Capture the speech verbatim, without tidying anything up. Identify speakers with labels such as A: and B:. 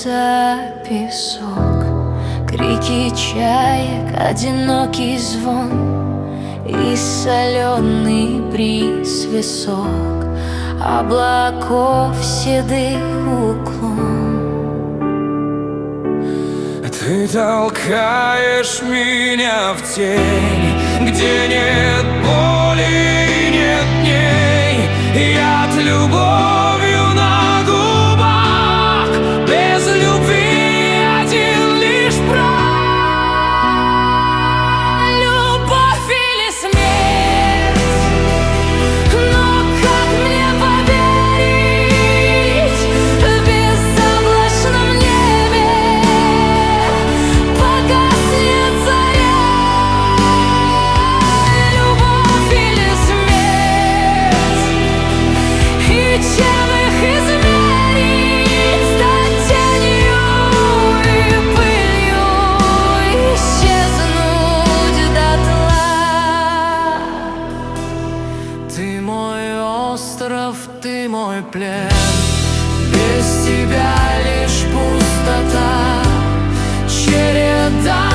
A: леса песок, крики чаек, одинокий звон и соленый бриз висок облаков седых уклон.
B: Ты толкаешь меня в тень, где нет боли и нет дней. Яд любовью на губах, без любви один лишь прах.
A: Любовь или смерть, но как мне поверить в безоблачном небе погаснет заря? Любовь или смерть, и чем их измерить? Стать тенью и пылью, исчезнуть дотла.
B: Ты мой остров, ты мой плен, без тебя лишь пустота, череда